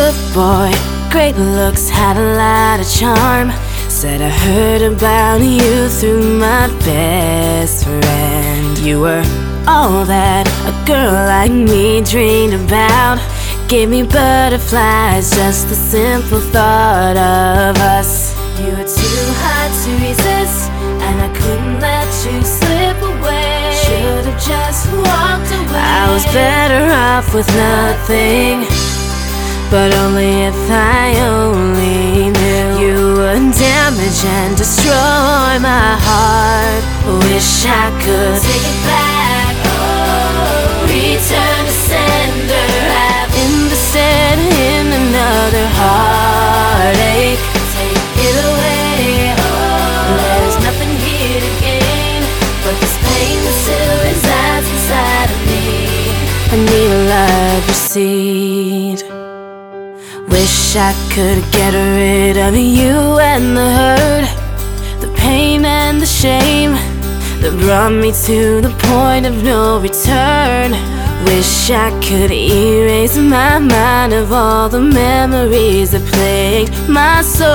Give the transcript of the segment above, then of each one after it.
good boy, great looks, had a lot of charm. Said I heard about you through my best friend. You were all that a girl like me dreamed about. Gave me butterflies, just the simple thought of us. You were too hard to resist, and I couldn't let you slip away. Should've just walked away. I was better off with nothing, but only if I only knew. You would damage and destroy my heart. Wish I could take it back, oh, return to sender. I've invested in another heartache. Take it away, oh, there's nothing here to gain but this pain that still resides inside of me. I need a love receipt. Wish I could get rid of you and the hurt, the pain and the shame that brought me to the point of no return. Wish I could erase my mind of all the memories that plagued my soul.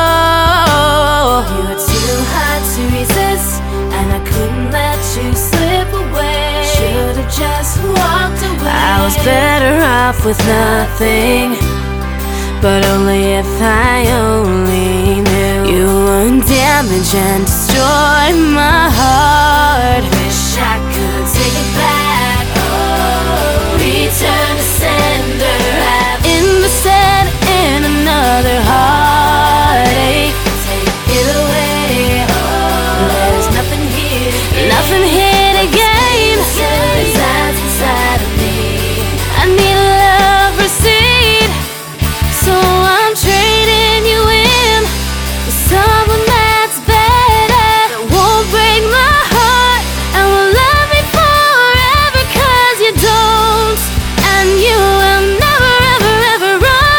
You were too hard to resist, and I couldn't let you slip away. Should've just walked away. I was better off with nothing, but only if I only knew. You would damage and destroy my heart. Wish I could take it back, oh, return to sender. I've invested in another heartache. Take it away, oh, there's nothing here to gain. Nothing here to gain. Still resides inside of me. I need a love receipt, so I'm trading you in for someone that's better, that won't break my heart and will love me forever. 'Cause you don't, and you will never, ever, ever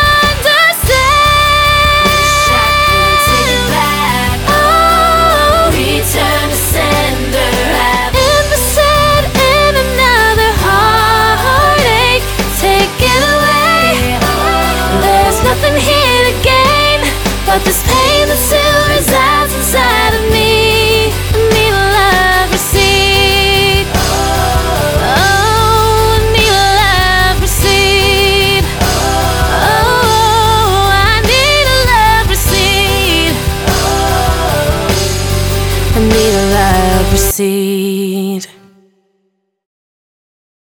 understand. Wish I could take it back, oh, return to sender. I've invested in another heartache. Take it away, oh, there's nothing here to gain but this pain that still resides inside of me. I need a love receipt, oh, I need a love receipt, oh, I need a love receipt, I need a love receipt.